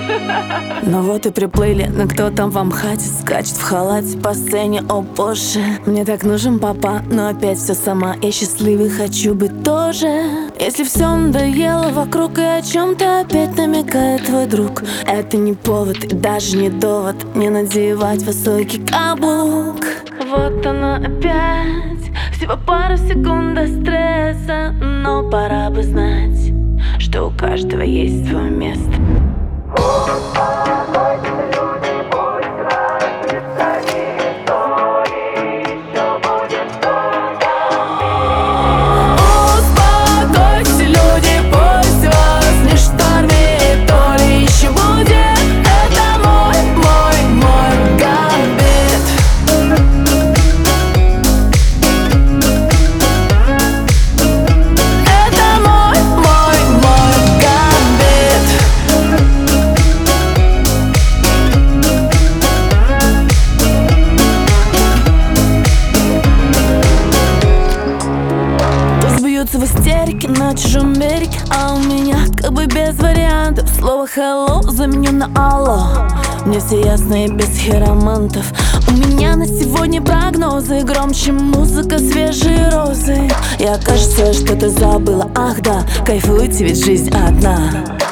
Ну вот и приплыли, но кто там вам хате скачет в халате по сцене, о боже. Мне так нужен папа, но опять все сама. Я счастливый, хочу быть тоже. Если все надоело вокруг и о чем-то опять намекает твой друг, это не повод и даже не довод не надевать высокий каблук. Вот оно опять, всего пару секунд до стресса, но пора бы знать, что у каждого есть свое место. В истерике на чужом береге, а у меня как бы без вариантов. Слово hello заменю на алло. Мне все ясно и без хиромантов. У меня на сегодня прогнозы громче музыка, свежие розы. Я, кажется, что-то забыла, ах да, кайфуйте, ведь жизнь одна.